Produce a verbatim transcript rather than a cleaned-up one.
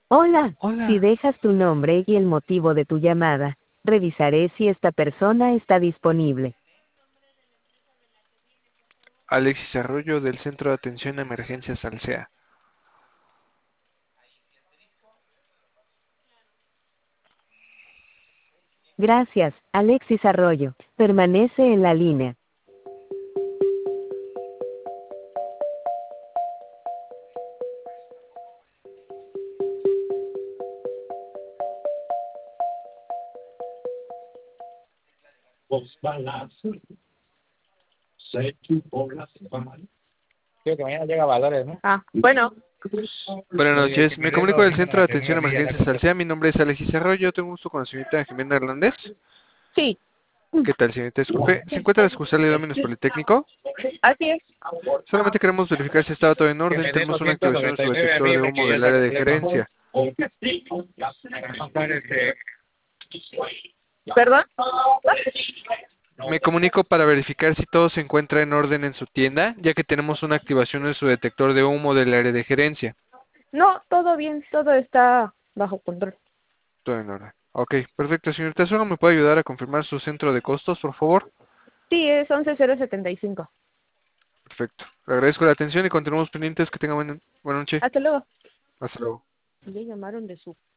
Hola, si Hola. dejas tu nombre y el motivo de tu llamada, revisaré si esta persona está disponible. Alexis Arroyo del Centro de Atención a Emergencias Alsea. Gracias, Alexis Arroyo. Permanece en la línea. Los balazos, sé tu población. Creo que mañana llega Valores, ¿no? Ah, bueno. Buenas Oye, noches, que me me den comunico los del cinco Centro de para que Atención venga a a mí a la Emergencias contesta. Alsea. Mi nombre es Alexis Arroyo. Tengo gusto con la señorita Jimena Hernández. Sí, ¿Qué tal, señorita? Disculpe, ¿se encuentra la sucursal de Dominos Politécnico? así es. Solamente queremos verificar si estaba todo en Que orden. me den Tenemos una doscientos activación en noventa su y nueve a detector mí de me humo quedé del la área de completa. gerencia. Este, ¿Perdón? Me comunico para verificar si todo se encuentra en orden en su tienda, ya que tenemos una activación en su detector de humo del área de gerencia. No, todo bien, todo está bajo control. Todo en orden. Ok, perfecto, señorita. ¿Solo me puede ayudar a confirmar su centro de costos, por favor? Sí, es once cero setenta y cinco. Perfecto. Le agradezco la atención y continuamos pendientes. Que tenga buena, buena noche. Hasta luego. Hasta luego. Le llamaron de su